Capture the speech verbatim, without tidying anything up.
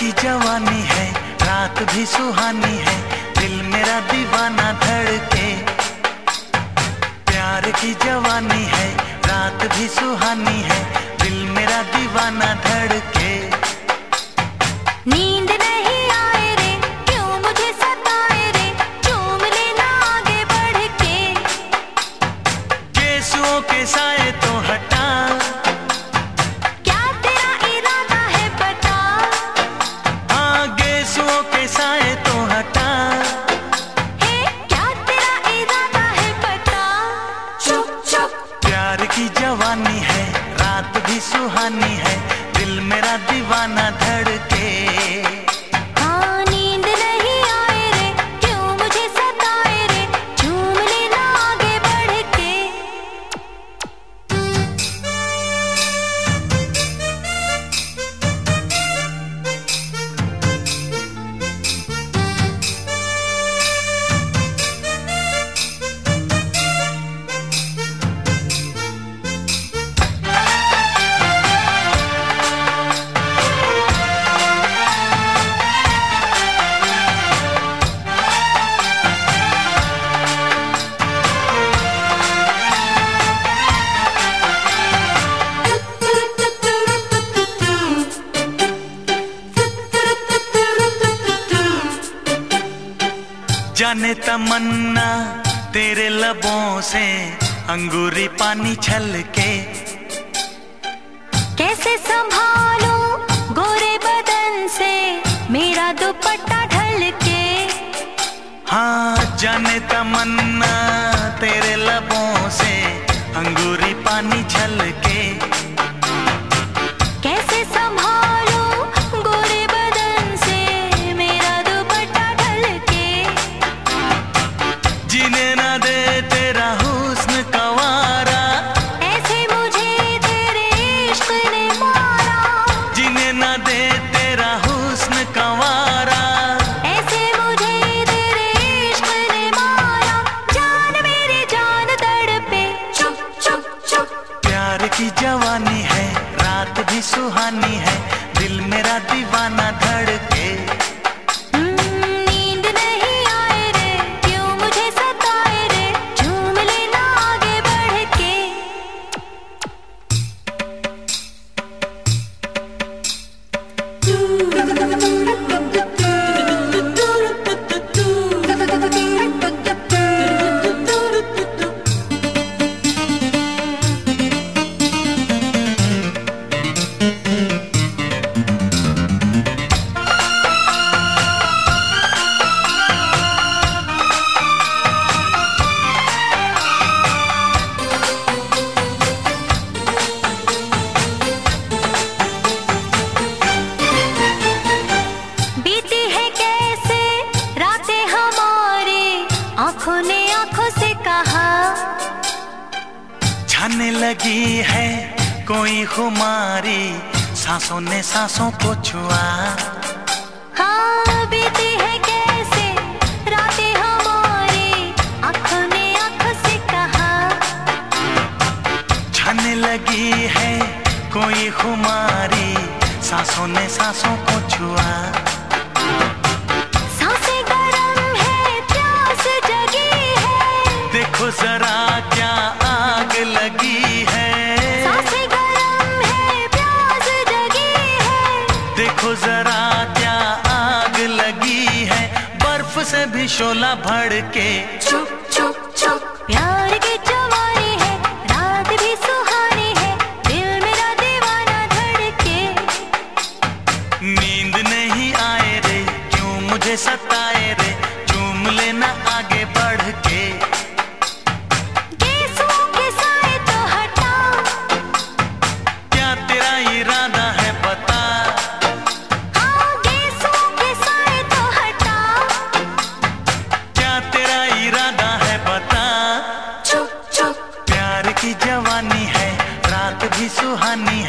की जवानी है, रात भी सुहानी है, दिल मेरा दीवाना धड़के। प्यार की जवानी है, रात भी सुहानी है, दिल मेरा दीवाना धड़के। नींद नहीं आए रे, क्यों मुझे सताए रे, चूम लेना आगे बढ़ के। केसुओं के साए तो हटा, क्या तेरा इरादा है बता। हाँ गेसुओं के साए तो हटा, हे क्या तेरा इरादा है बता। चुप चुप। प्यार की जवानी है, रात भी सुहानी है, दिल मेरा दीवाना धड़के। हाँ नींद नहीं आए रे, क्यों मुझे सताए रे, चूम लेना आगे बढ़ के। जाने तमन्ना तेरे लबों से अंगूरी पानी छलके। कैसे संभालूं गोरे बदन से मेरा दुपट्टा ढल के। हाँ जाने तमन्ना तेरे लबों से अंगूरी पानी छलके। कैसे संभालूं गोरे बदन से मेरा दुपट्टा ढल के। जीने ना दे तेरा हुस्न का वारा, ऐसे मुझे तेरे इश्क ने मारा। जीने ना दे तेरा हुस्न का वारा, ऐसे मुझे तेरे इश्क ने मारा। जान मेरी जान तड़पे। चुप चुप चुप। प्यार की जवानी है, रात भी सुहानी है, दिल मेरा दीवाना धड़के। नींद नहीं आए रे, क्यों मुझे सताए रे, झूम लेना आगे बढ़ के। बीती है कैसे रातें हमारी, आंखों ने आंखों से कहा। छाने लगी है कोई खुमारी, सांसों ने सांसों को छुआ। हाँ बीती है कैसे रातें हमारी, आंखों ने आंखों से कहा। छाने लगी है कोई खुमारी, सांसों ने सांसों को छुआ। सांसें गरम है, प्यास जगी है, देखो जरा क्या आग लगी है। सांसें गरम है, प्यास जगी है, देखो जरा क्या आग लगी है, बर्फ से भी शोला भड़के। चुप चुप चुप। प्यार की जवानी है, रात भी सुहानी है, दिल मेरा दीवाना धड़के। नींद नहीं आए रे, क्यों मुझे सताए रे, चूम लेना आगे बढ़ के। गेसुओं के साए तो हटा, क्या तेरा इरादा है बता। हाँ गेसुओं के साए तो हटा। क्या तेरा इरादा है बता। चुप चुप। प्यार की जवानी है, रात भी सुहानी